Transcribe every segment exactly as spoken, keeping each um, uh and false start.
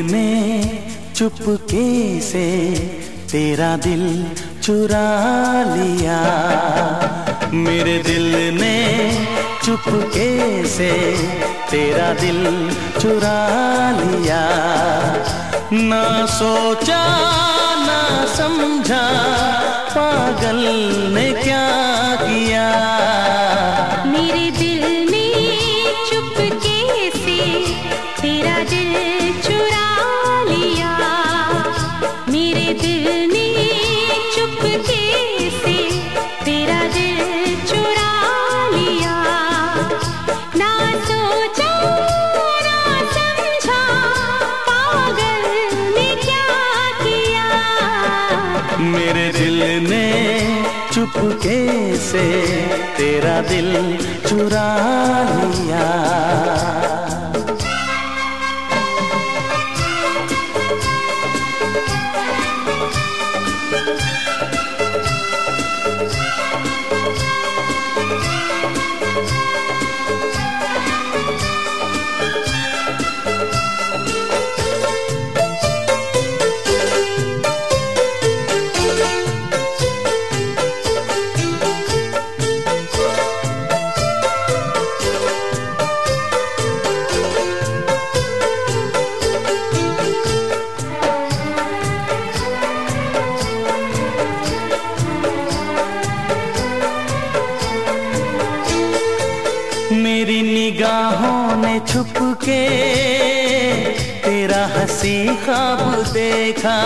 ने चुपके से तेरा दिल चुरा लिया। मेरे दिल ने चुपके से तेरा दिल चुरा लिया। ना सोचा ना समझा पागल ने क्या किया। मेरे दिल ने चुपके से तेरा दिल चुरा लिया। मेरे दिल ने चुपके से तेरा दिल चुरा लिया। ना सोचा ना समझा पागल ने क्या किया। मेरे दिल ने चुपके से तेरा दिल चुरा लिया। मेरी निगाहों ने छुपके तेरा हंसी ख्वाब देखा।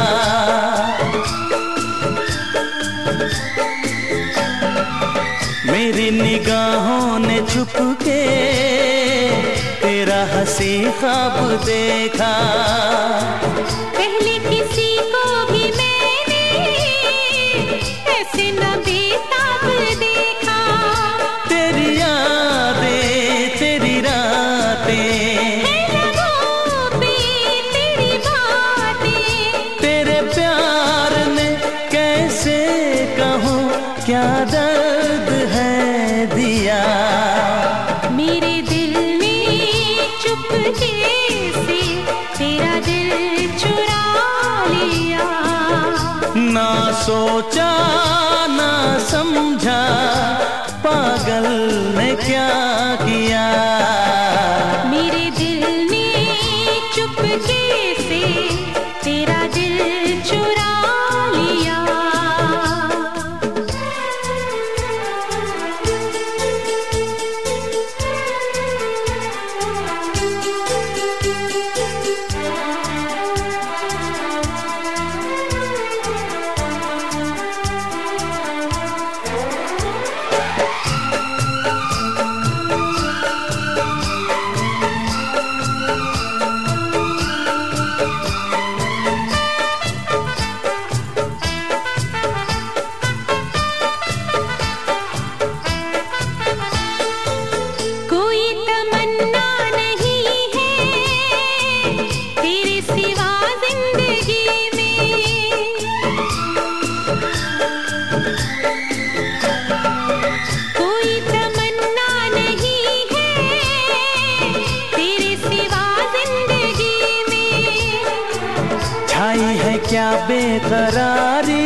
मेरी निगाहों ने छुपके तेरा हंसी ख्वाब देखा। पहले किसी को भी मैंने ऐसे न बेताब देखा। तेरी यादें तेरी रातें तेरी बातें तेरे प्यार ने कैसे कहूँ क्या दर्द है दिया। मेरे दिल ने चुपके से तेरा दिल चुरा लिया। ना सोचा ना समझा पागल ने क्या किया। मेरे दिल ने चुपके से तेरा दिल चुरा लिया। क्या बेकरारी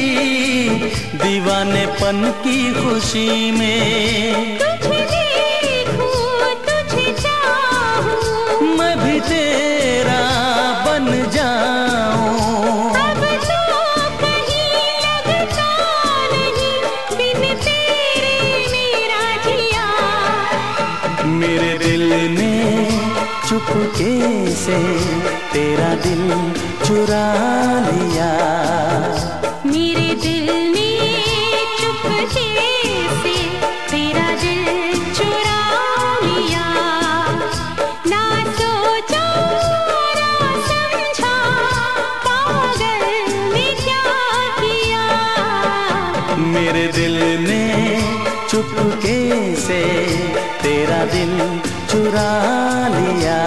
दीवानेपन की खुशी में। तुझे देखूं तुझे चाहूं मैं भी तेरा बन जाऊं। अब तो कहीं लगता नहीं बिन तेरे मेरा जिया। मेरे दिल ने चुपके से तेरा दिल चुरा लिया। मेरे दिल ने चुपके से तेरा दिल चुरा लिया। ना सोचा ना समझा पागल ने क्या किया। मेरे दिल ने चुपके से तेरा दिल चुरा लिया।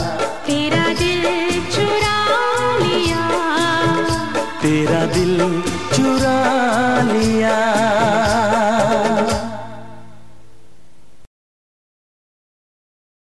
तेरा दिल चुरा लिया। तेरा दिल